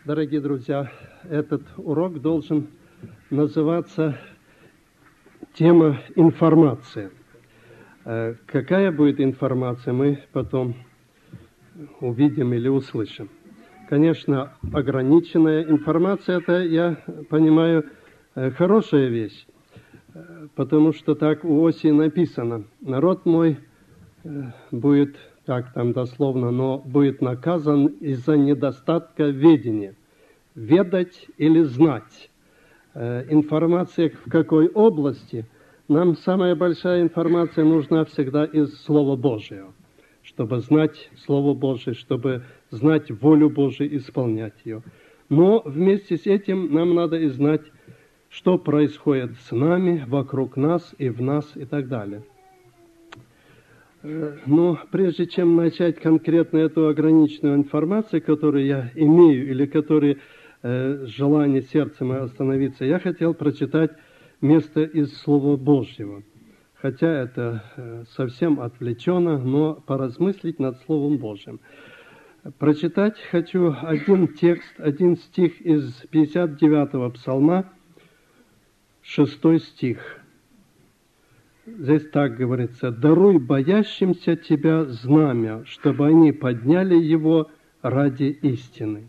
Дорогие друзья, этот урок должен называться «Тема информации». Какая будет информация, мы потом увидим или услышим. Конечно, ограниченная информация – это, я понимаю, хорошая вещь, потому что так у Осии написано: «Народ мой будет, как там дословно, но будет наказан из-за недостатка ведения». Ведать или знать. Информация в какой области? Нам самая большая информация нужна всегда из Слова Божьего, чтобы знать Слово Божие, чтобы знать волю Божию, исполнять ее. Но вместе с этим нам надо и знать, что происходит с нами, вокруг нас и в нас и так далее. Но прежде чем начать конкретно эту ограниченную информацию, которую я имею или которую желание сердцем остановиться, я хотел прочитать место из Слова Божьего. Хотя это совсем отвлеченно, но поразмыслить над Словом Божьим. Прочитать хочу один текст, один стих из 59-го псалма, 6 стих. Здесь так говорится: «Даруй боящимся Тебя знамя, чтобы они подняли его ради истины».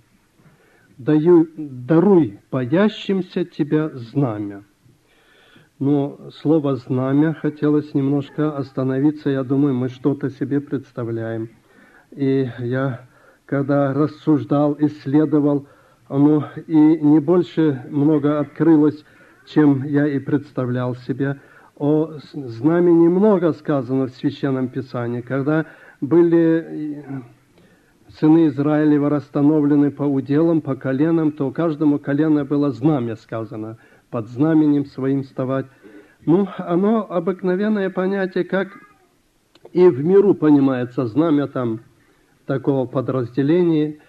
«Даруй боящимся Тебя знамя». Но слово «знамя» хотелось немножко остановиться. Я думаю, мы что-то себе представляем. И я, когда рассуждал, исследовал, оно и не больше много открылось, чем я и представлял себе. О знамени много сказано в Священном Писании. Когда были сыны Израилева расстановлены по уделам, по коленам, то каждому колену было знамя сказано, под знаменем своим вставать. Ну, оно обыкновенное понятие, как и в миру понимается знамя там такого подразделения,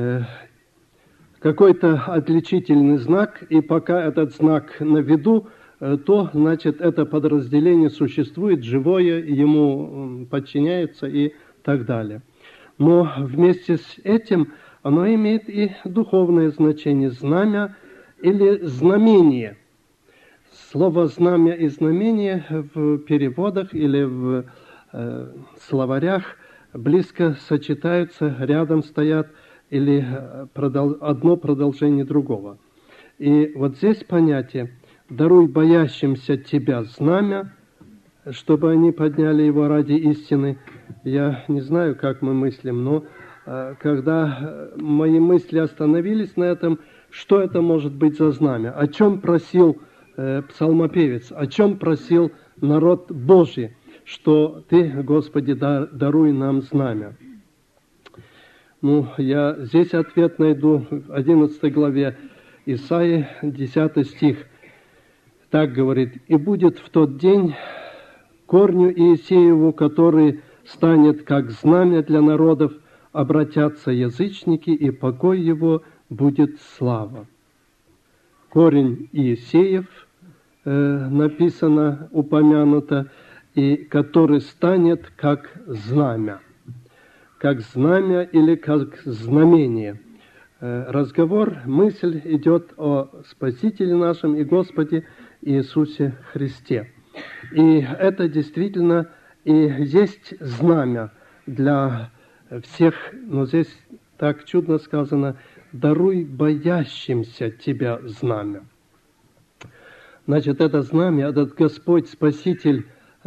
какой-то отличительный знак, и пока этот знак на виду, то, значит, это подразделение существует, живое, ему подчиняется и так далее. Но вместе с этим оно имеет и духовное значение. Знамя или знамение. Слово «знамя» и «знамение» в переводах или в словарях близко сочетаются, рядом стоят, или одно продолжение другого. И вот здесь понятие «даруй боящимся Тебя знамя, чтобы они подняли его ради истины». Я не знаю, как мы мыслим, но когда мои мысли остановились на этом, что это может быть за знамя? О чем просил псалмопевец? О чем просил народ Божий? Что Ты, Господи, даруй нам знамя. Ну, я здесь ответ найду в 11 главе Исаии, 10 стих. Так говорит: «И будет в тот день корню Иисееву, который станет как знамя для народов, обратятся язычники, и покой его будет слава». Корень Иисеев написано, упомянуто, и который станет как знамя. Как знамя или как знамение. Разговор, мысль идет о Спасителе нашем и Господе Иисусе Христе. И это действительно и есть знамя для всех, но здесь так чудно сказано: «Даруй боящимся Тебя знамя». Значит, это знамя, этот Господь, Спаситель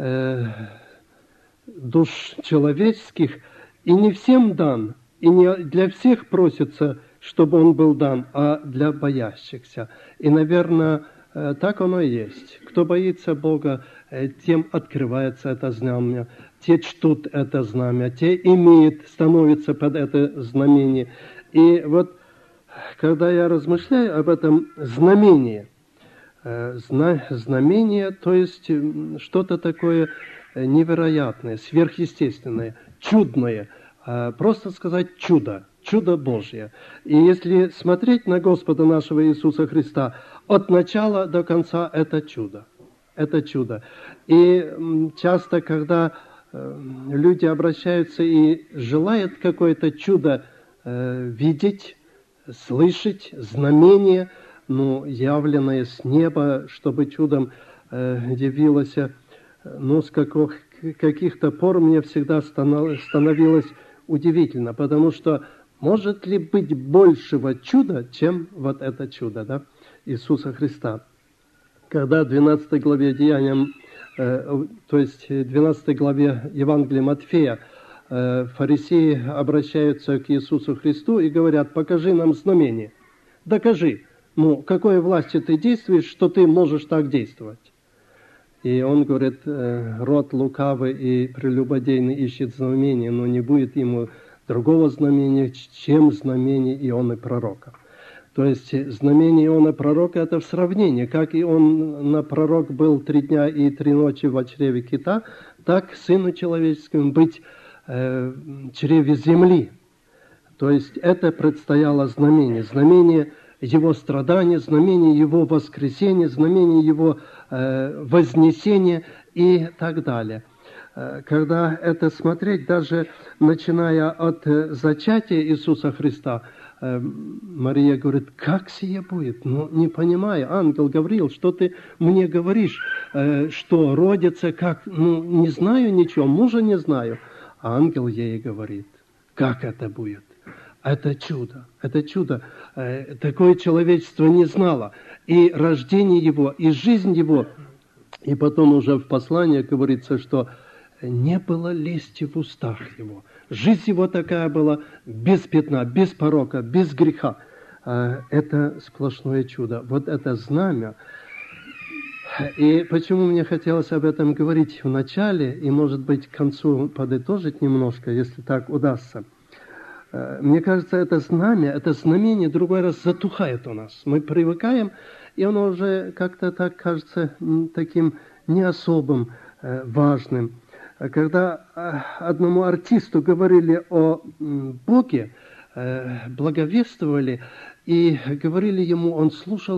душ человеческих, и не всем дан, и не для всех просится, чтобы он был дан, а для боящихся. И, наверное, так оно и есть. Кто боится Бога, тем открывается это знамя, те чтут это знамя, те имеют, становятся под это знамение. И вот, когда я размышляю об этом знамении, знамение, то есть что-то такое невероятное, сверхъестественное, чудное, просто сказать чудо, чудо Божье. И если смотреть на Господа нашего Иисуса Христа от начала до конца, это чудо. Это чудо. И часто, когда люди обращаются и желают какое-то чудо видеть, слышать знамение, явленное с неба, чтобы чудом явилось. С каких-то пор мне всегда становилось удивительно, потому что может ли быть большего чуда, чем вот это чудо, да, Иисуса Христа? Когда в 12 главе Деяниям, то есть 12 главе Евангелия Матфея, фарисеи обращаются к Иисусу Христу и говорят: покажи нам знамение, докажи, какой властью ты действуешь, что ты можешь так действовать. И он говорит: род лукавый и прелюбодейный ищет знамения, но не будет ему другого знамения, чем знамение Ионы Пророка. То есть знамение Иона Пророка – это в сравнении. Как Иона Пророк был 3 дня и 3 ночи в чреве кита, так Сыну Человеческому быть в чреве земли. То есть это предстояло знамение Его страдания, знамение Его воскресения, знамение Его вознесения и так далее. Когда это смотреть, даже начиная от зачатия Иисуса Христа, Мария говорит: как сие будет? Не понимаю. Ангел говорил: что ты мне говоришь, что родится, как? Не знаю ничего, мужа не знаю. А ангел ей говорит: как это будет? Это чудо, это чудо. Такое человечество не знало. И рождение его, и жизнь его. И потом уже в послании говорится, что не было лести в устах его. Жизнь его такая была без пятна, без порока, без греха. Это сплошное чудо. Вот это знамя. И почему мне хотелось об этом говорить в начале, и, может быть, к концу подытожить немножко, если так удастся. Мне кажется, это знамение другой раз затухает у нас. Мы привыкаем, и оно уже как-то так кажется таким не особым, важным. Когда одному артисту говорили о Боге, благовествовали и говорили ему, он слушал,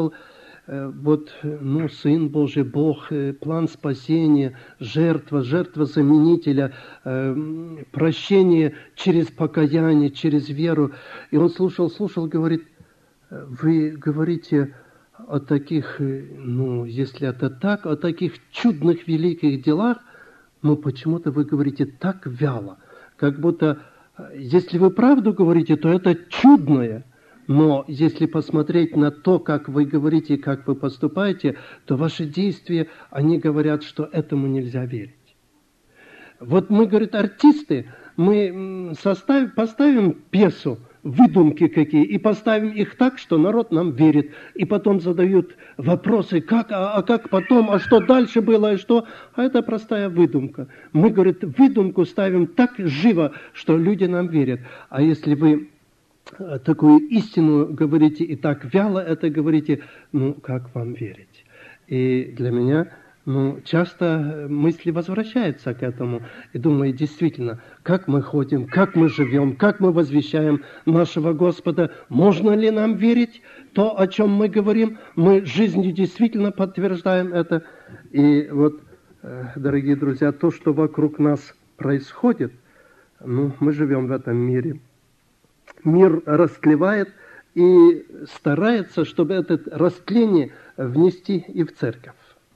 Сын Божий, Бог, план спасения, жертва заменителя, прощение через покаяние, через веру. И он слушал, говорит: вы говорите о таких, если это так, о таких чудных, великих делах, но почему-то вы говорите так вяло, как будто, если вы правду говорите, то это чудное. Но если посмотреть на то, как вы говорите, как вы поступаете, то ваши действия, они говорят, что этому нельзя верить. Вот мы, говорит, артисты, мы поставим пьесу, выдумки какие, и поставим их так, что народ нам верит. И потом задают вопросы: как, как потом, а что дальше было, и что? А это простая выдумка. Мы, говорит, выдумку ставим так живо, что люди нам верят. А если вы такую истину говорите и так вяло это говорите, как вам верить? И для меня часто мысли возвращаются к этому. И думаю, действительно, как мы ходим, как мы живем, как мы возвещаем нашего Господа, можно ли нам верить то, о чем мы говорим? Мы жизнью действительно подтверждаем это. И вот, дорогие друзья, то, что вокруг нас происходит, мы живем в этом мире. Мир растлевает и старается, чтобы это растление внести и в церковь.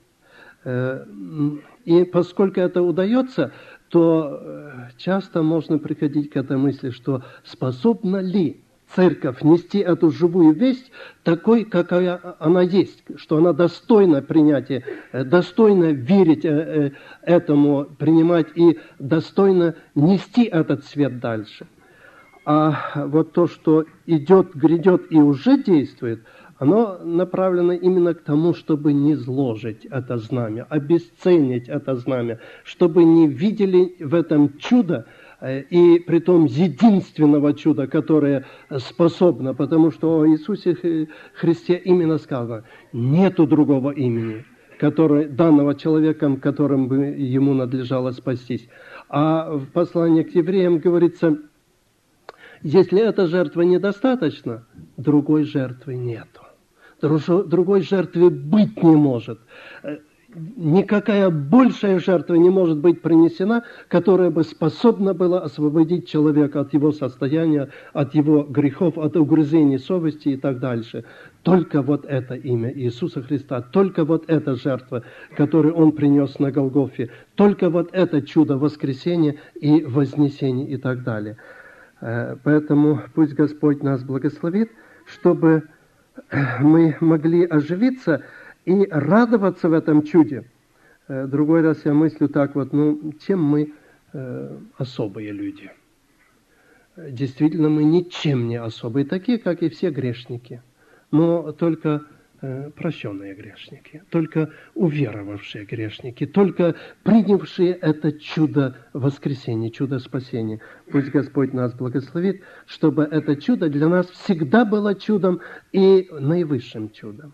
И поскольку это удается, то часто можно приходить к этой мысли, что способна ли церковь нести эту живую весть такой, какая она есть, что она достойна принятия, достойна верить этому, принимать и достойна нести этот свет дальше. А вот то, что идет, грядет и уже действует, оно направлено именно к тому, чтобы не зложить это знамя, обесценить это знамя, чтобы не видели в этом чудо, и притом единственного чуда, которое способно, потому что о Иисусе Христе именно сказано: нету другого имени, данного человеком, которым бы ему надлежало спастись. А в послании к евреям говорится: если эта жертва недостаточна, другой жертвы нету. Другой жертвы быть не может. никакая большая жертва не может быть принесена, которая бы способна была освободить человека от его состояния, от его грехов, от угрызений совести и так дальше. Только вот это имя Иисуса Христа, только вот эта жертва, которую Он принес на Голгофе, только вот это чудо воскресения и вознесения и так далее. Поэтому пусть Господь нас благословит, чтобы мы могли оживиться и радоваться в этом чуде. Другой раз я мыслю так вот, чем мы особые люди? Действительно, мы ничем не особые, такие, как и все грешники, но только прощенные грешники, только уверовавшие грешники, только принявшие это чудо воскресения, чудо спасения. Пусть Господь нас благословит, чтобы это чудо для нас всегда было чудом и наивысшим чудом.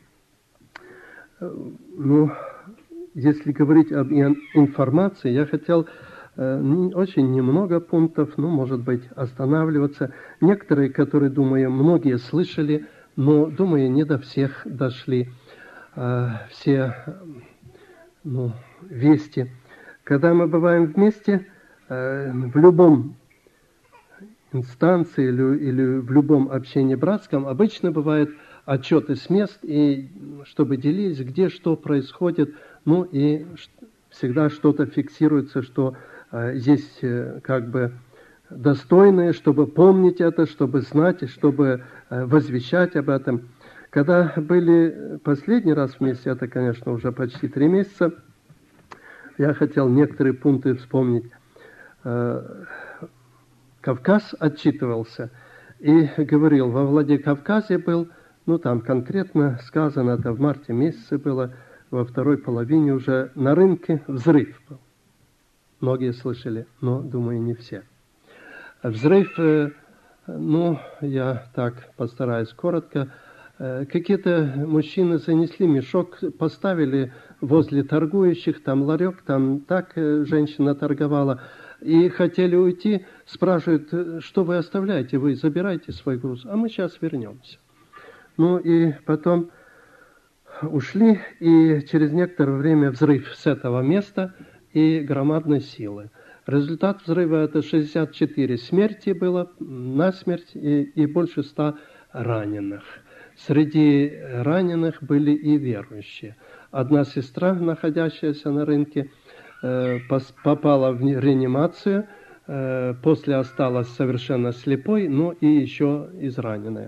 Если говорить об информации, я хотел очень немного пунктов, может быть, останавливаться. Некоторые, которые, думаю, многие слышали, но, думаю, не до всех дошли все вести. Когда мы бываем вместе, в любом инстанции или в любом общении братском, обычно бывают отчеты с мест, и чтобы делились, где что происходит, и всегда что-то фиксируется, что есть как бы достойное, чтобы помнить это, чтобы знать, чтобы возвещать об этом. Когда были последний раз вместе, это, конечно, уже почти 3 месяца, я хотел некоторые пункты вспомнить. Кавказ отчитывался и говорил, во Владикавказе был, там конкретно сказано, это в марте месяце было, во второй половине уже на рынке взрыв был. Многие слышали, но, думаю, не все. Взрыв, я так постараюсь коротко. Какие-то мужчины занесли мешок, поставили возле торгующих, там ларек, там так женщина торговала, и хотели уйти, спрашивают, что вы оставляете, вы забирайте свой груз, а мы сейчас вернемся. И потом ушли, и через некоторое время взрыв с этого места и громадной силы. Результат взрыва – это 64 смерти было, насмерть, и больше 100 раненых. Среди раненых были и верующие. Одна сестра, находящаяся на рынке, попала в реанимацию, после осталась совершенно слепой, но и еще израненная.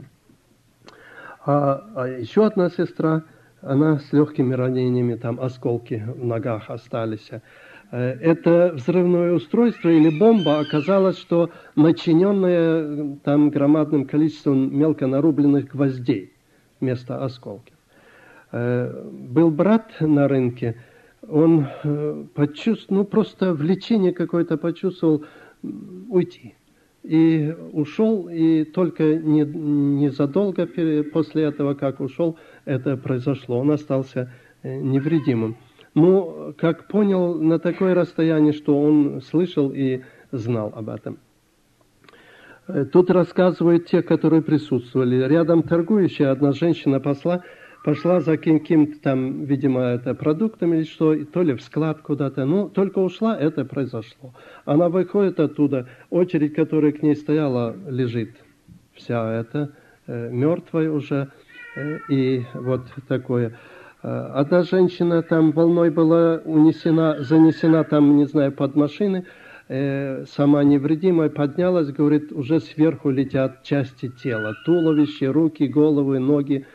А еще одна сестра, она с легкими ранениями, там осколки в ногах остались. Это взрывное устройство или бомба оказалось, что начиненное там громадным количеством мелко нарубленных гвоздей вместо осколков. Был брат на рынке, он почувствовал, просто влечение какое-то почувствовал уйти. И ушел, и только незадолго после этого, как ушел, это произошло. Он остался невредимым. Как понял, на такое расстояние, что он слышал и знал об этом. Тут рассказывают те, которые присутствовали. Рядом торгующая одна женщина пошла за каким-то там, видимо, это продуктом или что, то ли в склад куда-то. Только ушла, это произошло. Она выходит оттуда, очередь, которая к ней стояла, лежит вся эта, мертвая уже, и вот такое. Одна женщина там волной была занесена там, не знаю, под машины, сама невредимая, поднялась, говорит, уже сверху летят части тела, туловище, руки, головы, ноги,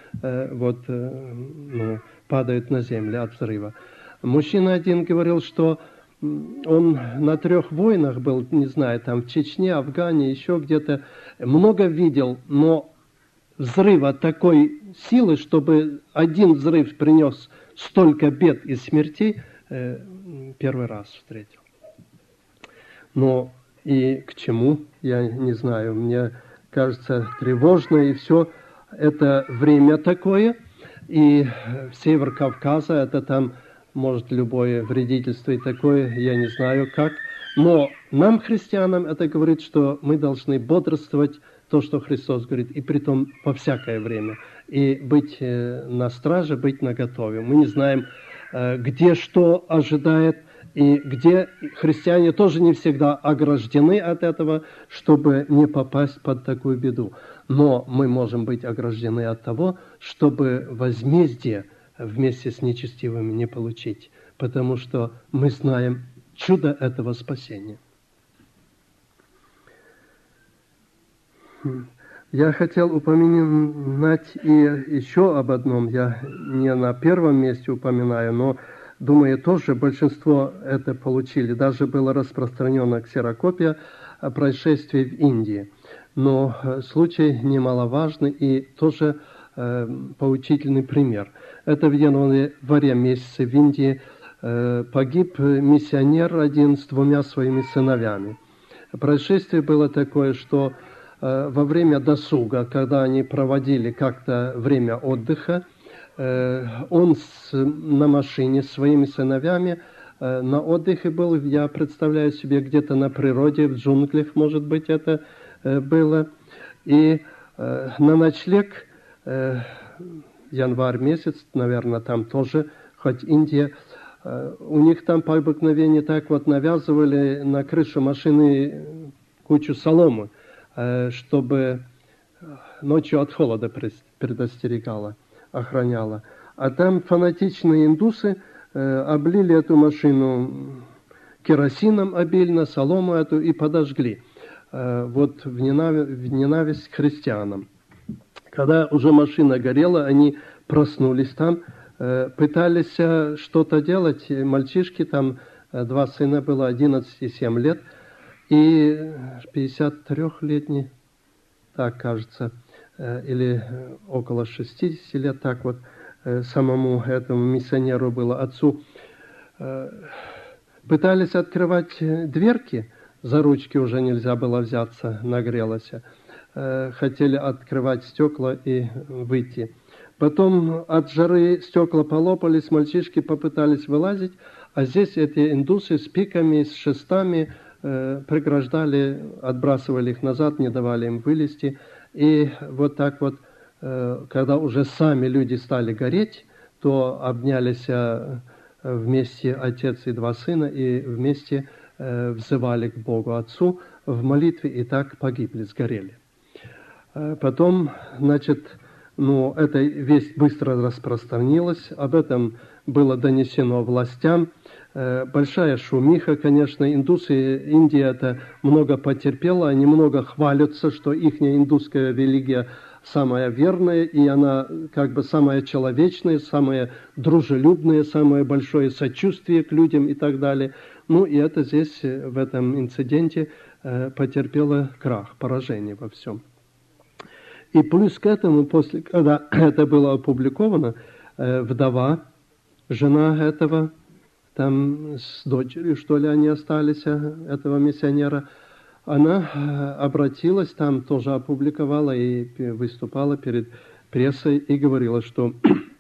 падают на землю от взрыва. Мужчина один говорил, что он на 3 войнах был, не знаю, там в Чечне, Афгане, еще где-то, много видел, но взрыва такой силы, чтобы один взрыв принес столько бед и смертей, первый раз встретил. Но и к чему, я не знаю, мне кажется тревожно, и все это время такое, и север Кавказа, это там, может, любое вредительство и такое, я не знаю как, но нам, христианам, это говорит, что мы должны бодрствовать, то, что Христос говорит, и притом во всякое время, и быть на страже, быть наготове. Мы не знаем, где что ожидает, и где христиане тоже не всегда ограждены от этого, чтобы не попасть под такую беду. Но мы можем быть ограждены от того, чтобы возмездие вместе с нечестивыми не получить, потому что мы знаем чудо этого спасения. Я хотел упомянуть и еще об одном. Я не на первом месте упоминаю, но, думаю, тоже большинство это получили. Даже была распространена ксерокопия о происшествии в Индии. Но случай немаловажный и тоже поучительный пример. Это в январе месяце в Индии погиб миссионер один с 2 своими сыновьями. Происшествие было такое, что во время досуга, когда они проводили как-то время отдыха, он на машине с своими сыновьями на отдыхе был, я представляю себе, где-то на природе, в джунглях, может быть, это было. И на ночлег, январь месяц, наверное, там тоже, хоть Индия, у них там по обыкновению так вот навязывали на крышу машины кучу соломы, чтобы ночью от холода предостерегала, охраняла. А там фанатичные индусы облили эту машину керосином обильно, солому эту и подожгли. Вот в ненависть к христианам. Когда уже машина горела, они проснулись там, пытались что-то делать. Мальчишки, там 2 сына было, 11 и 7 лет, и 53-летний, так кажется, или около 60 лет, так вот, самому этому миссионеру было, отцу, пытались открывать дверки, за ручки уже нельзя было взяться, нагрелось, хотели открывать стекла и выйти. Потом от жары стекла полопались, мальчишки попытались вылазить, а здесь эти индусы с пиками, с шестами преграждали, отбрасывали их назад, не давали им вылезти. И вот так вот, когда уже сами люди стали гореть, то обнялись вместе отец и 2 сына и вместе взывали к Богу Отцу в молитве, и так погибли, сгорели. Потом, значит, эта весть быстро распространилась, об этом было донесено властям. Большая шумиха, конечно, индусы, Индия это много потерпела, они много хвалятся, что их индусская религия самая верная, и она как бы самая человечная, самая дружелюбная, самое большое сочувствие к людям и так далее. И это здесь, в этом инциденте, потерпело крах, поражение во всем. И плюс к этому, после, когда это было опубликовано, вдова, жена этого, там с дочерью, что ли, они остались, этого миссионера, она обратилась, там тоже опубликовала и выступала перед прессой и говорила, что,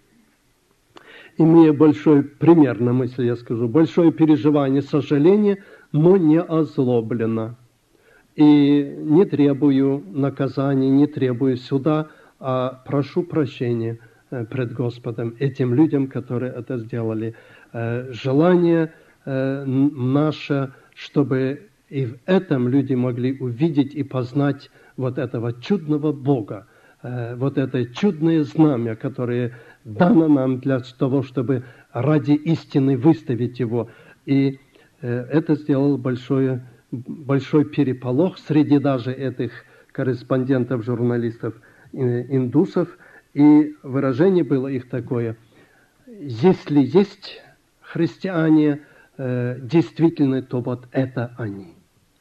имея большой, примерно мысль я скажу, большое переживание, сожаление, но не озлоблено. И не требую наказания, не требую суда, а прошу прощения пред Господом этим людям, которые это сделали. Желание наше, чтобы и в этом люди могли увидеть и познать вот этого чудного Бога, вот это чудное знамя, которое дано нам для того, чтобы ради истины выставить его. И это сделало большой переполох среди даже этих корреспондентов, журналистов, индусов. И выражение было их такое: если есть христиане действительно, то вот это они.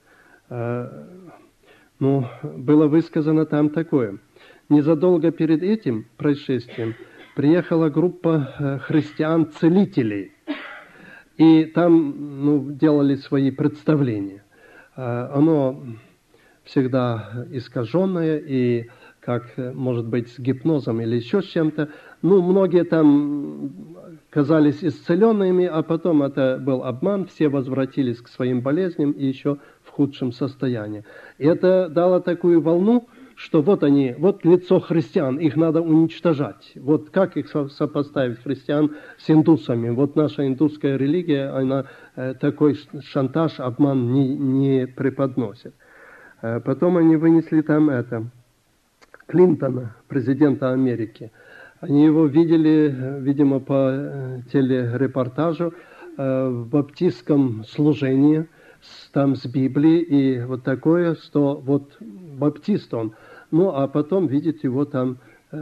Было высказано там такое: незадолго перед этим происшествием приехала группа христиан-целителей, и там делали свои представления. Оно всегда искаженное и, как может быть, с гипнозом или еще с чем-то. Многие там казались исцеленными, а потом это был обман, все возвратились к своим болезням и еще в худшем состоянии. И это дало такую волну, что вот они, вот лицо христиан, их надо уничтожать. Вот как их сопоставить, христиан, с индусами? Вот наша индусская религия, она такой шантаж, обман не преподносит. Потом они вынесли там Клинтона, президента Америки. Они его видели, видимо, по телерепортажу в баптистском служении, там с Библией, и вот такое, что вот баптист он. Ну, а потом видит его там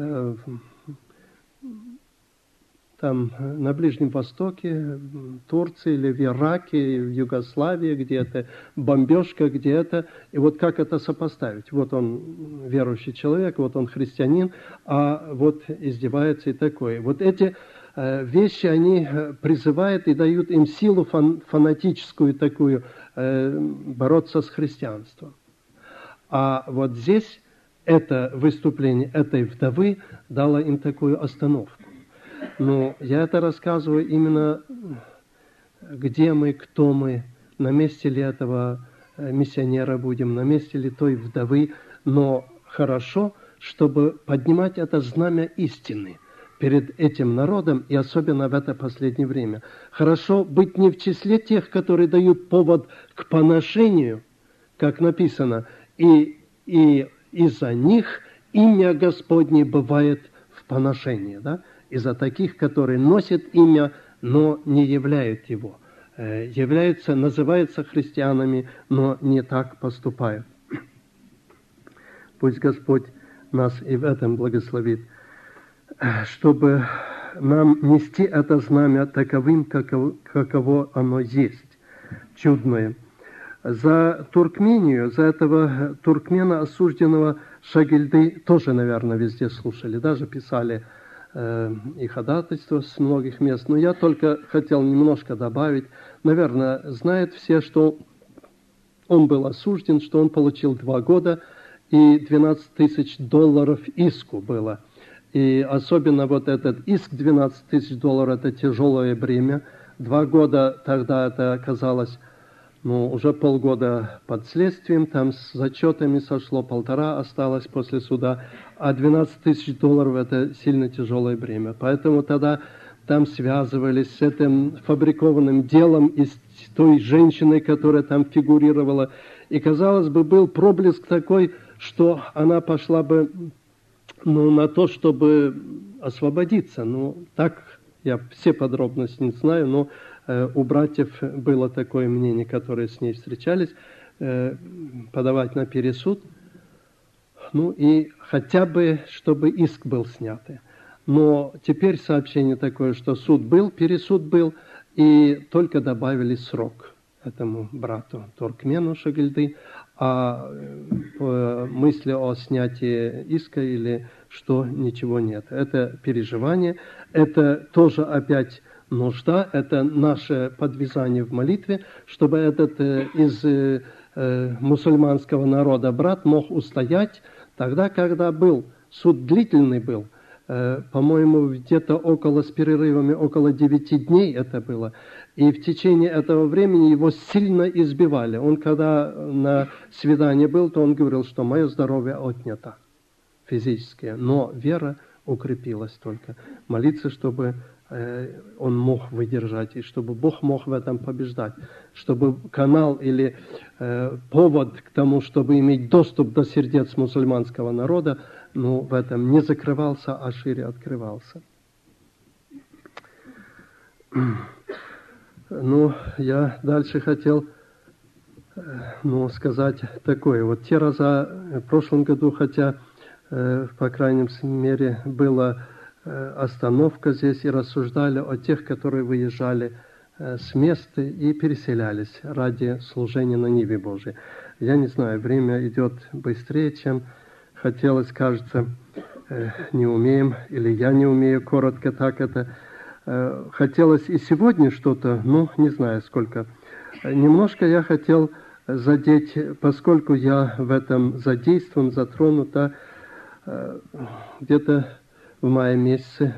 на Ближнем Востоке, в Турции или в Ираке, в Югославии где-то, бомбежка где-то. И вот как это сопоставить? Вот он верующий человек, вот он христианин, а вот издевается и такое. Вот эти вещи, они призывают и дают им силу фанатическую такую бороться с христианством. А вот здесь это выступление этой вдовы дало им такую остановку. Но я это рассказываю именно, где мы, кто мы, на месте ли этого миссионера будем, на месте ли той вдовы. Но хорошо, чтобы поднимать это знамя истины перед этим народом, и особенно в это последнее время. Хорошо быть не в числе тех, которые дают повод к поношению, как написано, и из-за них имя Господне бывает в поношении, да? Из-за таких, которые носят имя, но не являют его. Называются христианами, но не так поступают. Пусть Господь нас и в этом благословит, чтобы нам нести это знамя таковым, каково оно есть, чудное. За Туркмению, за этого туркмена, осужденного Шагильды, тоже, наверное, везде слушали, даже писали и ходатайство с многих мест. Но я только хотел немножко добавить. Наверное, знают все, что он был осужден, что он получил 2 года и $12 тысяч иску было. И особенно вот этот иск $12 тысяч, это тяжелое бремя. 2 года тогда это оказалось, уже полгода под следствием, там с зачетами сошло, 1,5 осталось после суда, а $12 тысяч это сильно тяжелое бремя. Поэтому тогда там связывались с этим фабрикованным делом и с той женщиной, которая там фигурировала. И, казалось бы, был проблеск такой, что она пошла бы на то, чтобы освободиться. Так я все подробности не знаю, но у братьев было такое мнение, которые с ней встречались, подавать на пересуд, и хотя бы, чтобы иск был снят. Но теперь сообщение такое, что суд был, пересуд был, и только добавили срок этому брату Туркмену Шагильды, а мысли о снятии иска или что, ничего нет. Это переживание, это тоже опять нужда, это наше подвязание в молитве, чтобы этот из мусульманского народа брат мог устоять тогда, когда был, суд длительный был, по-моему, где-то с перерывами около 9 дней это было, и в течение этого времени его сильно избивали. Он, когда на свидании был, то он говорил, что мое здоровье отнято физическое, но вера укрепилась только. Молиться, чтобы он мог выдержать, и чтобы Бог мог в этом побеждать, чтобы канал или повод к тому, чтобы иметь доступ до сердец мусульманского народа, в этом не закрывался, а шире открывался. Я дальше хотел сказать такое. Вот те раза в прошлом году, хотя, по крайней мере, была остановка здесь, и рассуждали о тех, которые выезжали с места и переселялись ради служения на Ниве Божией. Я не знаю, время идет быстрее, чем хотелось, кажется, не умеем, или я не умею коротко так это. Хотелось и сегодня что-то, не знаю сколько. Немножко я хотел задеть, поскольку я в этом задействован, затронут, где-то в мае месяце,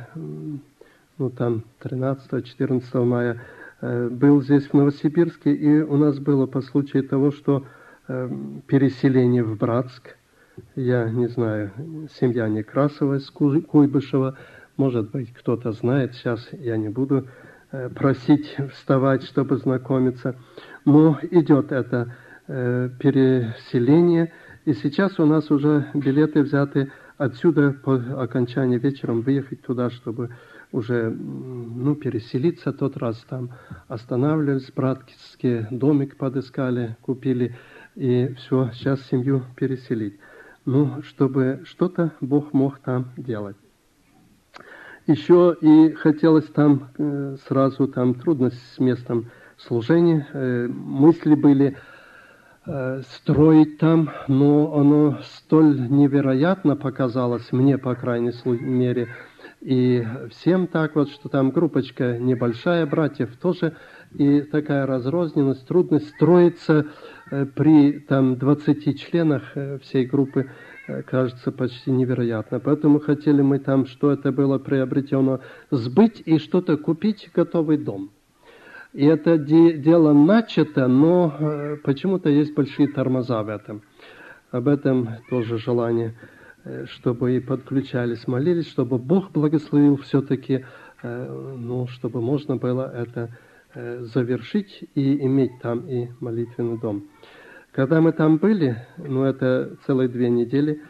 13-14 мая, был здесь в Новосибирске, и у нас было по случаю того, что переселение в Братск, Я не знаю, семья Некрасова из Куйбышева, может быть, кто-то знает, сейчас я не буду просить вставать, чтобы знакомиться, но идет это переселение, и сейчас у нас уже билеты взяты отсюда по окончании вечером выехать туда, чтобы уже переселиться. Тот раз там останавливались, братский домик подыскали, купили, и все, сейчас семью переселить. Чтобы что-то Бог мог там делать. Еще и хотелось там сразу, там трудность с местом служения, мысли были строить там, но оно столь невероятно показалось, мне, по крайней мере, и всем так вот, что там группочка небольшая, братьев тоже, и такая разрозненность, трудность строиться при там 20 членах всей группы, кажется почти невероятно. Поэтому хотели мы там, что это было приобретено, сбыть и что-то купить, готовый дом. И это дело начато, но почему-то есть большие тормоза в этом. Об этом тоже желание, чтобы и подключались, молились, чтобы Бог благословил все-таки, чтобы можно было это завершить и иметь там и молитвенный дом. Когда мы там были, это целые 2 недели,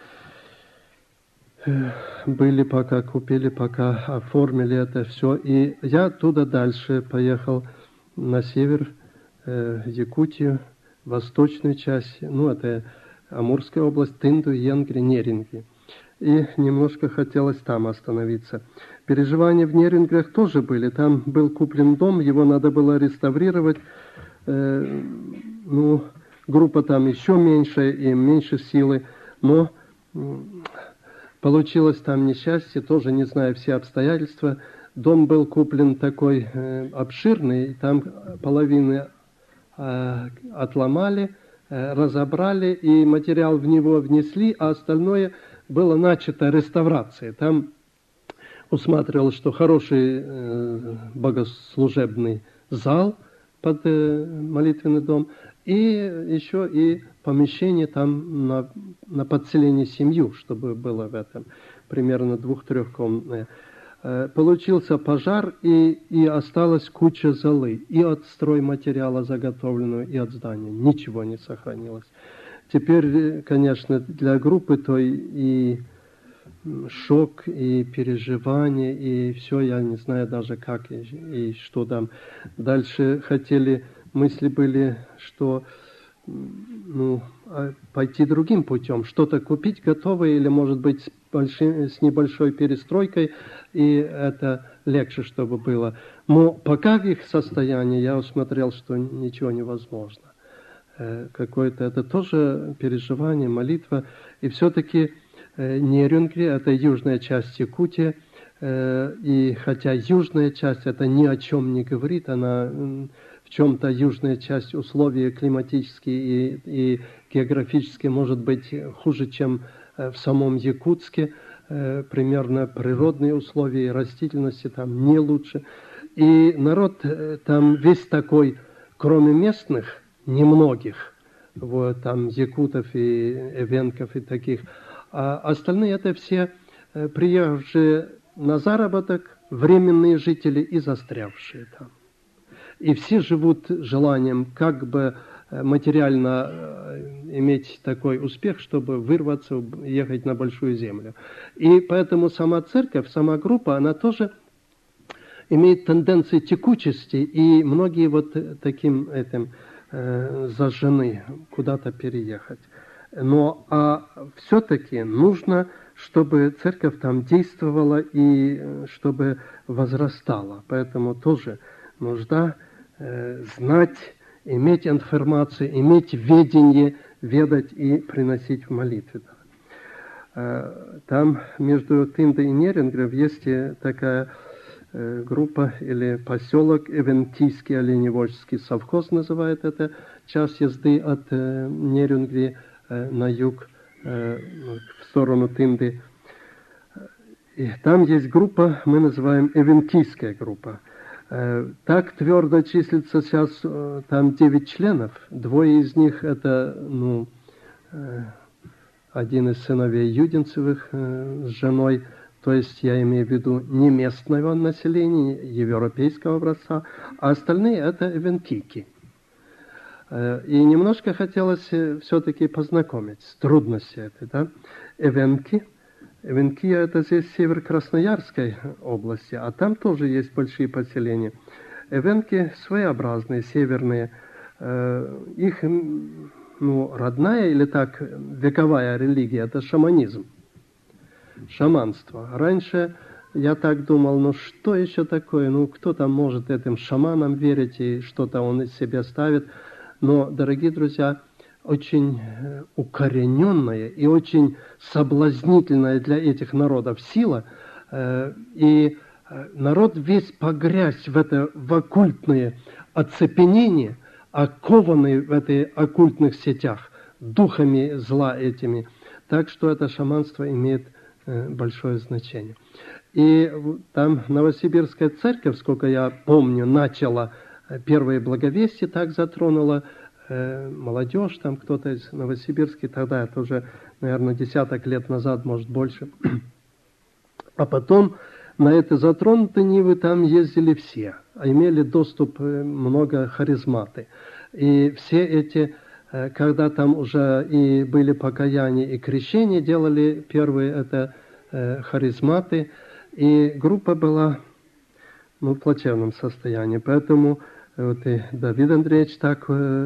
были, пока купили, пока оформили это все. И я оттуда дальше поехал на север, Якутию, восточную часть, это Амурская область, Тынду, Янгри, Неринги. И немножко хотелось там остановиться. Переживания в Нерингах тоже были. Там был куплен дом, его надо было реставрировать. Группа там еще меньше и меньше силы, но получилось там несчастье, тоже не зная все обстоятельства. Дом был куплен такой обширный, там половины отломали, разобрали и материал в него внесли, а остальное было начато реставрацией. Там усматривалось, что хороший богослужебный зал под молитвенный дом, и еще и помещение там на подселение семью, чтобы было в этом, примерно 2-3-комнатное. Получился пожар, и осталась куча золы, и от стройматериала заготовленного, и от здания. Ничего не сохранилось. Теперь, конечно, для группы той и шок, и переживание, и все, я не знаю даже как, и что там. Дальше мысли были, что пойти другим путем, что-то купить готовое, или, может быть, с небольшой перестройкой, и это легче, чтобы было. Но пока в их состоянии я усмотрел, что ничего невозможно. Какое-то это тоже переживание, молитва. И все-таки Нерюнгри – это южная часть Якутии, и хотя южная часть это ни о чем не говорит, она в чем-то южная часть условия климатические и географические может быть хуже, чем в самом Якутске, примерно природные условия и растительности там не лучше. И народ там весь такой, кроме местных, немногих, вот, там якутов и эвенков и таких, а остальные это все приехавшие на заработок, временные жители и застрявшие там. И все живут желанием как бы материально иметь такой успех, чтобы вырваться, ехать на большую землю. И поэтому сама церковь, сама группа, она тоже имеет тенденции текучести, и многие вот таким зажжены куда-то переехать. Но все-таки нужно, чтобы церковь там действовала и чтобы возрастала. Поэтому тоже нужда знать, иметь информацию, иметь ведение, ведать и приносить в молитве. Там между Тындой и Нерингром есть такая группа или поселок Эвентийский оленеводческий совхоз называет это, час езды от Нерингри на юг в сторону Тынды. И там есть группа, мы называем Эвентийская группа. Так твердо числится сейчас там 9 членов. 2 из них это один из сыновей Юдинцевых с женой, то есть я имею в виду не местного населения, европейского образца, а остальные это эвенкийки. И немножко хотелось все-таки познакомить с трудностью этой, да. Эвенкия это здесь север Красноярской области, а там тоже есть большие поселения. Эвенки своеобразные, северные. Их родная или так вековая религия это шаманизм, шаманство. Раньше я так думал, что еще такое, кто там может этим шаманам верить и что-то он из себя ставит. Но, дорогие друзья, очень укорененная и очень соблазнительная для этих народов сила, и народ весь погрязь в оккультное оцепенение, окованный в этих оккультных сетях, духами зла этими. Так что это шаманство имеет большое значение. И там Новосибирская церковь, сколько я помню, начала первые благовестия, так затронула молодежь, там кто-то из Новосибирска, тогда это уже, наверное, десяток лет назад, может больше. А потом на эти затронутые нивы там ездили все, а имели доступ много харизматы. И все эти, когда там уже и были покаяния и крещения, делали первые это харизматы, и группа была в плачевном состоянии. Поэтому вот и Давид Андреевич так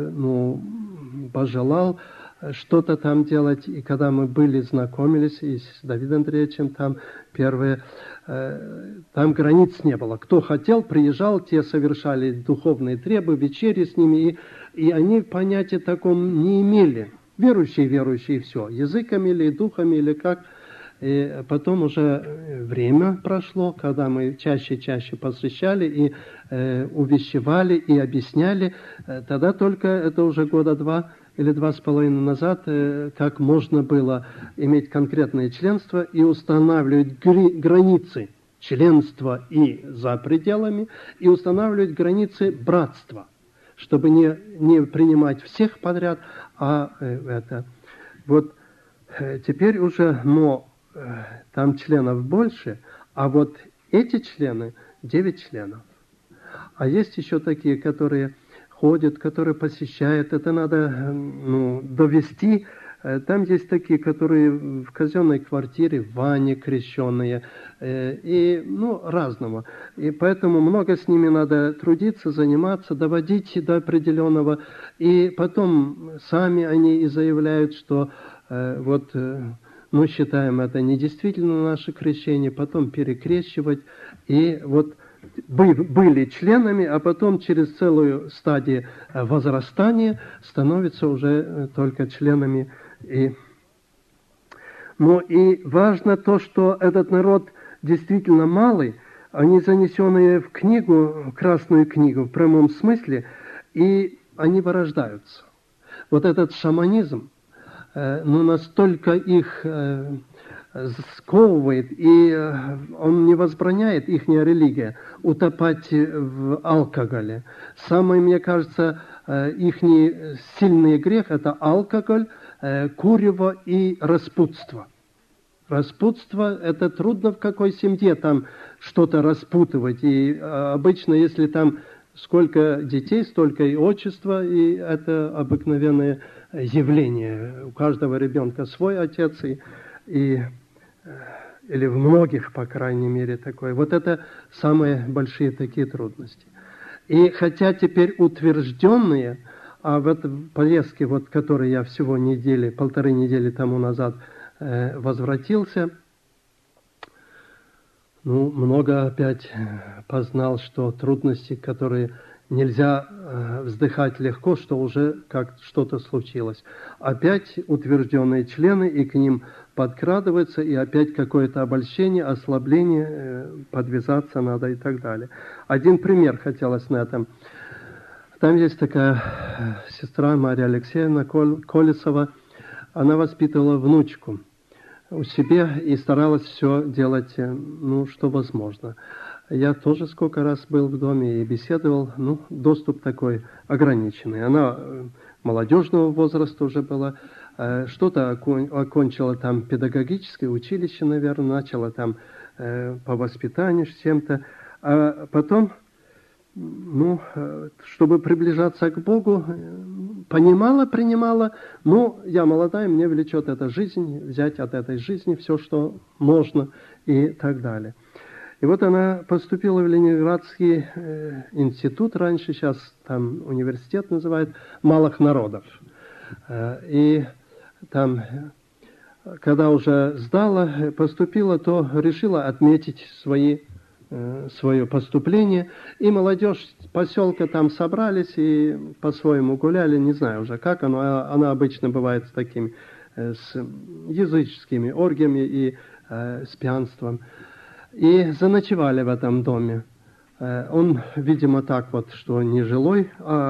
пожелал что-то там делать. И когда мы знакомились и с Давидом Андреевичем, там первые, там границ не было. Кто хотел, приезжал, те совершали духовные требы, вечери с ними, и они понятия таком не имели. Верующие, все. Языками или духами, или как. И потом уже время прошло, когда мы чаще посвящали и увещевали и объясняли. Тогда только, это уже года 2 или 2,5 назад, как можно было иметь конкретное членство и устанавливать границы членства и за пределами, и устанавливать границы братства, чтобы не принимать всех подряд, а это. Вот теперь уже, там членов больше, а вот эти члены, 9 членов. А есть еще такие, которые ходят, которые посещают, это надо довести. Там есть такие, которые в казенной квартире, в ванне крещенные, и разного. И поэтому много с ними надо трудиться, заниматься, доводить до определенного. И потом сами они и заявляют, что считаем это недействительно наше крещение, потом перекрещивать. И вот были членами, а потом через целую стадию возрастания становятся уже только членами. И важно то, что этот народ действительно малый, они занесенные в книгу, Красную книгу в прямом смысле, и они вырождаются. Вот этот шаманизм, настолько их сковывает, и он не возбраняет, ихняя религия, утопать в алкоголе. Самый, мне кажется, ихний сильный грех – это алкоголь, курево и распутство. Распутство – это трудно в какой семье там что-то распутывать. И обычно, если там сколько детей, столько и отчества, и это обыкновенное явление. У каждого ребенка свой отец, или в многих, по крайней мере, такое. Вот это самые большие такие трудности. И хотя теперь утвержденные, а в этой поездке, которой я всего 1,5 недели тому назад возвратился, много опять познал, что трудности, которые нельзя вздыхать легко, что уже как что-то случилось. Опять утвержденные члены, и к ним подкрадывается, и опять какое-то обольщение, ослабление, подвязаться надо и так далее. Один пример хотелось на этом. Там есть такая сестра Мария Алексеевна Колесова, она воспитывала внучку у себя и старалась все делать, что возможно. Я тоже сколько раз был в доме и беседовал, доступ такой ограниченный. Она молодежного возраста уже была, что-то окончила там педагогическое училище, наверное, начала там по воспитанию с чем-то. А потом, чтобы приближаться к Богу, принимала, но я молодая, мне влечет эта жизнь, взять от этой жизни все, что можно и так далее. И вот она поступила в Ленинградский институт, раньше, сейчас там университет называют, малых народов. И там, когда уже сдала, поступила, то решила отметить свое поступление. И молодежь поселка там собрались и по-своему гуляли, не знаю уже как оно. Она обычно бывает с такими, с языческими оргиями и с пьянством. И заночевали в этом доме. Он, видимо, так вот, что не жилой,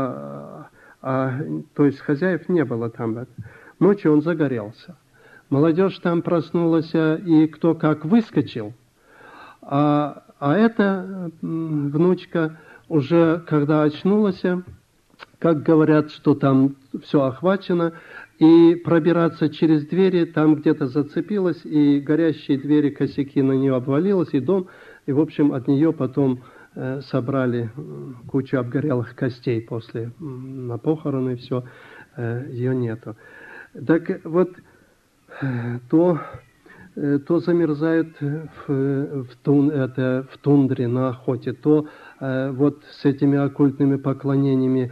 то есть хозяев не было там. Ночью он загорелся. Молодежь там проснулась, и кто как выскочил. А эта внучка уже, когда очнулась, как говорят, что там все охвачено, и пробираться через двери, там где-то зацепилась, и горящие двери, косяки на нее обвалилось, и дом, и, в общем, от нее потом собрали кучу обгорелых костей после на похороны, все, ее нету. Так вот, то замерзают в тундре на охоте, то вот с этими оккультными поклонениями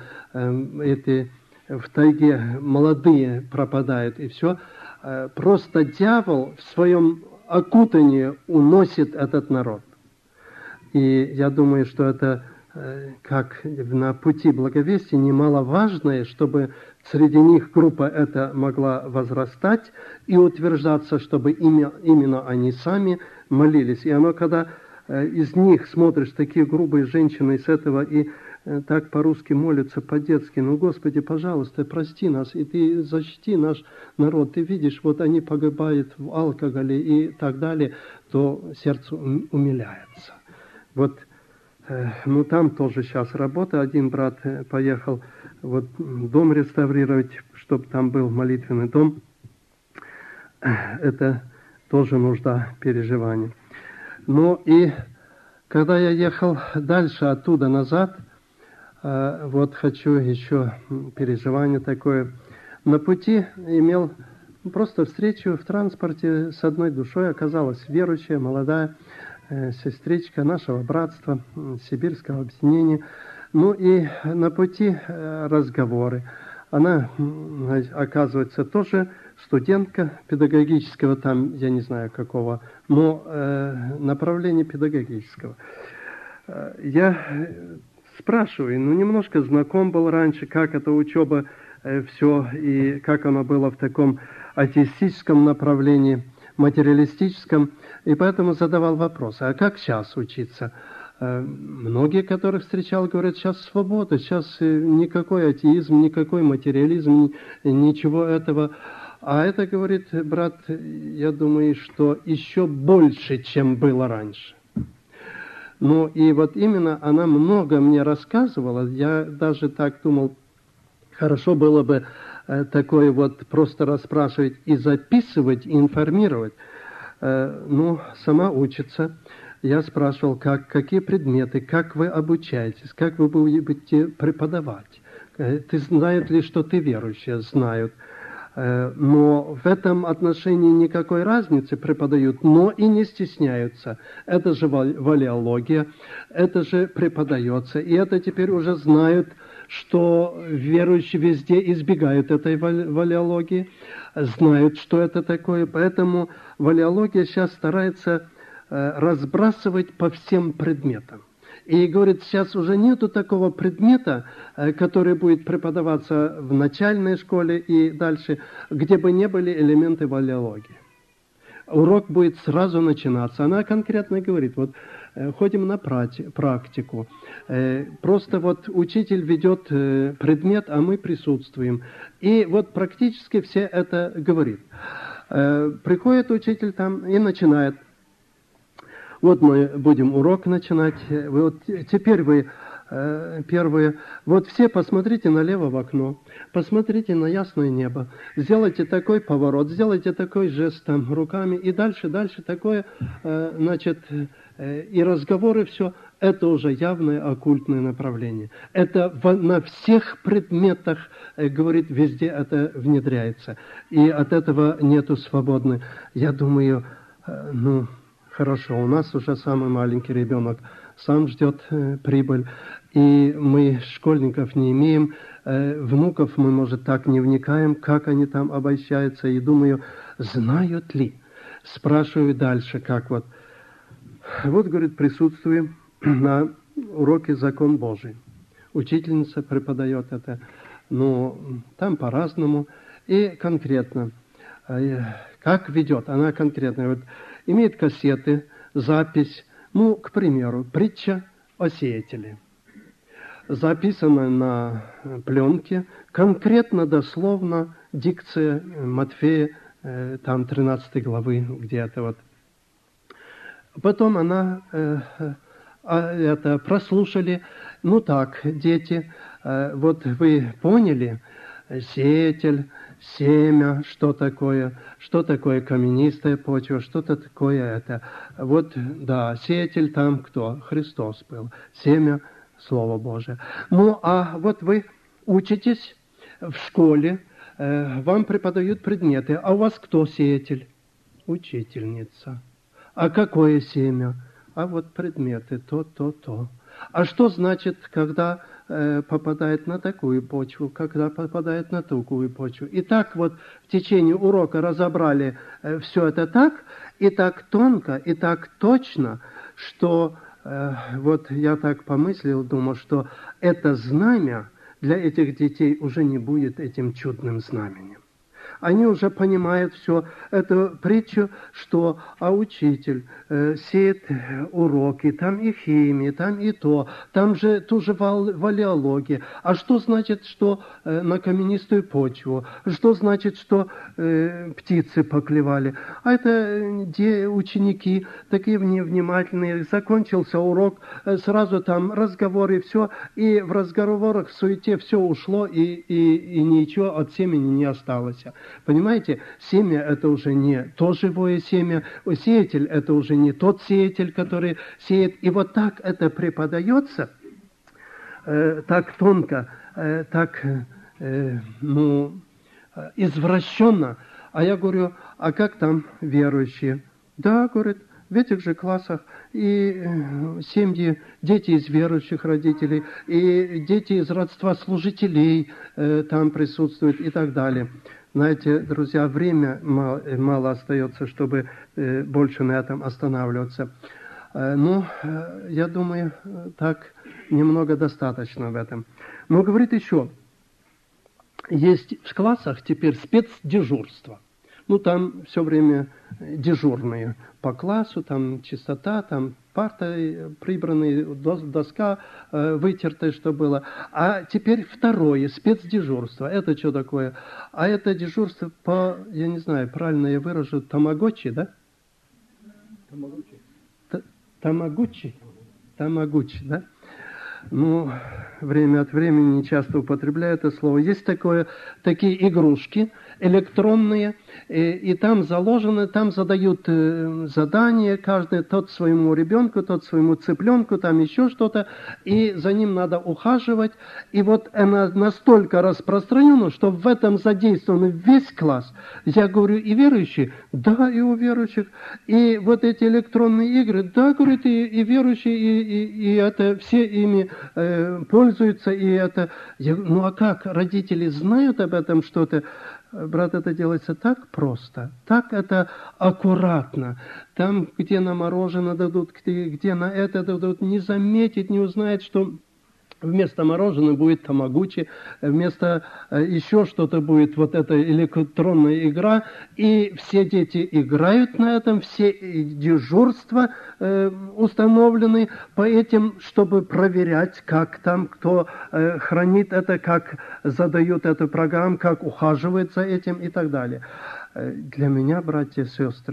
в тайге молодые пропадают, и все. Просто дьявол в своем окутании уносит этот народ. И я думаю, что это, как на пути благовестия, немаловажное, чтобы среди них группа эта могла возрастать и утверждаться, чтобы именно они сами молились. И оно, когда из них смотришь, такие грубые женщины с этого, и так по-русски молятся, по-детски, Господи, пожалуйста, прости нас, и Ты защити наш народ. Ты видишь, вот они погибают в алкоголе и так далее, то сердце умиляется. Вот, там тоже сейчас работа. Один брат поехал вот дом реставрировать, чтобы там был молитвенный дом. Это тоже нужда переживания. И когда я ехал дальше оттуда назад, вот хочу еще переживание такое. На пути имел просто встречу в транспорте с одной душой, оказалась верующая, молодая сестричка нашего братства, сибирского объединения. И на пути разговоры. Она, оказывается, тоже студентка педагогического, там, я не знаю какого, но направления педагогического. Я спрашиваю, немножко знаком был раньше, как эта учеба, все, и как оно было в таком атеистическом направлении, материалистическом, и поэтому задавал вопрос, а как сейчас учиться? Многие, которых встречал, говорят, сейчас свобода, сейчас никакой атеизм, никакой материализм, ничего этого. А это, говорит брат, я думаю, что еще больше, чем было раньше. И вот именно она много мне рассказывала, я даже так думал, хорошо было бы такое вот просто расспрашивать и записывать, и информировать. Сама учится. Я спрашивал, какие предметы, как вы обучаетесь, как вы будете преподавать. Ты знают ли, что ты верующая? Знают. Но в этом отношении никакой разницы преподают, но и не стесняются. Это же валеология, это же преподается. И это теперь уже знают, что верующие везде избегают этой валеологии, знают, что это такое. Поэтому валеология сейчас старается разбрасывать по всем предметам. И говорит, сейчас уже нету такого предмета, который будет преподаваться в начальной школе и дальше, где бы не были элементы валеологии. Урок будет сразу начинаться. Она конкретно говорит, вот ходим на практику. Просто вот учитель ведет предмет, а мы присутствуем. И вот практически все это говорит. Приходит учитель там и начинает. Вот мы будем урок начинать. Вот теперь вы первые. Вот все посмотрите налево в окно, посмотрите на ясное небо, сделайте такой поворот, сделайте такой жест там руками, и дальше такое, значит, и разговоры, все, это уже явное оккультное направление. Это на всех предметах, говорит, везде это внедряется. И от этого нету свободны. Я думаю, ну, хорошо, у нас уже самый маленький ребенок сам ждет прибыль, и мы школьников не имеем, внуков мы, может, так не вникаем, как они там обольщаются, и думаю, знают ли? Спрашиваю дальше, как вот. Вот, говорит, присутствуем на уроке «Закон Божий». Учительница преподает это, но там по-разному, и конкретно. Как ведет? Она конкретно вот, имеет кассеты, запись, ну, к примеру, притча о сеятеле. Записана на пленке, конкретно, дословно, дикция Матфея, там 13 главы, где-то вот. Потом она это прослушали. Ну так, дети, вот вы поняли, сеятель, семя, что такое каменистая почва, что-то такое это. Вот, да, сеятель там кто? Христос был. Семя – Слово Божие. Ну, а вот вы учитесь в школе, вам преподают предметы, а у вас кто сеятель? Учительница. А какое семя? А вот предметы, то. А что значит, когда попадает на такую почву, когда попадает на такую почву? И так вот в течение урока разобрали все это так, и так тонко, и так точно, что вот я так помыслил, думал, что это знамя для этих детей уже не будет этим чудным знаменем. Они уже понимают все, эту притчу, что учитель сеет уроки, там и химия, там и то, там же тоже валеология. А что значит, что на каменистую почву? Что значит, что птицы поклевали? А это ученики такие невнимательные. Закончился урок, сразу там разговоры, все, и в разговорах, в суете все ушло, и ничего от семени не осталось. Понимаете, семя – это уже не то живое семя, сеятель – это уже не тот сеятель, который сеет. И вот так это преподается, так тонко, так извращенно. А я говорю, а как там верующие? Да, говорит, в этих же классах и семьи, дети из верующих родителей, и дети из родства служителей там присутствуют и так далее. Знаете, друзья, время мало остается, чтобы больше на этом останавливаться. Но я думаю, так немного достаточно в этом. Но говорит еще, есть в классах теперь спецдежурство. Ну, там все время дежурные по классу, там чистота, там парта прибранная, доска вытертая, что было. А теперь второе, спецдежурство. Это что такое? А это дежурство по, я не знаю, правильно я выражу, тамагочи, да? Тамагочи, да? Ну, время от времени не часто употребляю это слово. Есть такие игрушки электронные, и там заложено, там задают задания, каждый тот своему ребенку, тот своему цыпленку, там еще что-то, и за ним надо ухаживать. И вот она настолько распространена, что в этом задействован весь класс. Я говорю, и верующие? Да, и у верующих. И вот эти электронные игры, да, говорит, и верующие, и это все ими пользуются, и это... Ну а как? Родители знают об этом что-то? Брат, это делается так просто, так это аккуратно. Там, где на мороженое дадут, где на это дадут, не заметить, не узнает, что вместо мороженого будет тамагочи, вместо еще что-то будет вот эта электронная игра, и все дети играют на этом, все дежурства установлены по этим, чтобы проверять, как там, кто хранит это, как задают эту программу, как ухаживает за этим и так далее. Для меня, братья и сестры,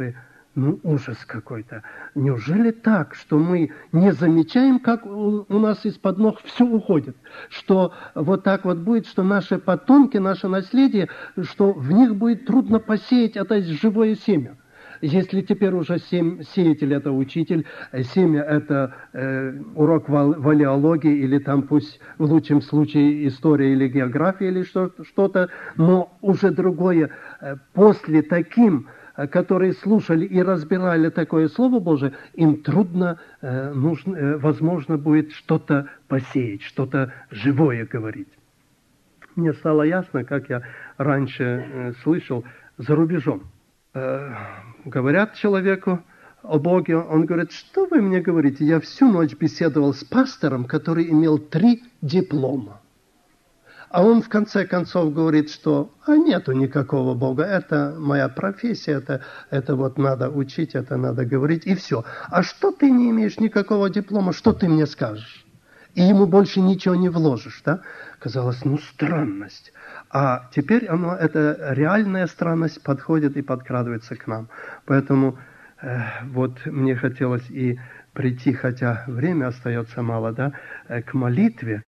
Ну, ужас какой-то. Неужели так, что мы не замечаем, как у нас из-под ног все уходит? Что вот так вот будет, что наши потомки, наше наследие, что в них будет трудно посеять это живое семя. Если теперь уже сеятель – это учитель, семя – это урок валеологии, или там пусть в лучшем случае история или география, или что-то, но уже другое. После таким, которые слушали и разбирали такое Слово Божие, им трудно, возможно, будет что-то посеять, что-то живое говорить. Мне стало ясно, как я раньше слышал, за рубежом. Говорят человеку о Боге, он говорит, что вы мне говорите? Я всю ночь беседовал с пастором, который имел 3 диплома. А он в конце концов говорит, что нету никакого Бога, это моя профессия, это вот надо учить, это надо говорить, и все. А что ты не имеешь никакого диплома, что ты мне скажешь? И ему больше ничего не вложишь, да? Казалось, странность. А теперь эта реальная странность подходит и подкрадывается к нам. Поэтому вот мне хотелось и прийти, хотя время остается мало, да, к молитве.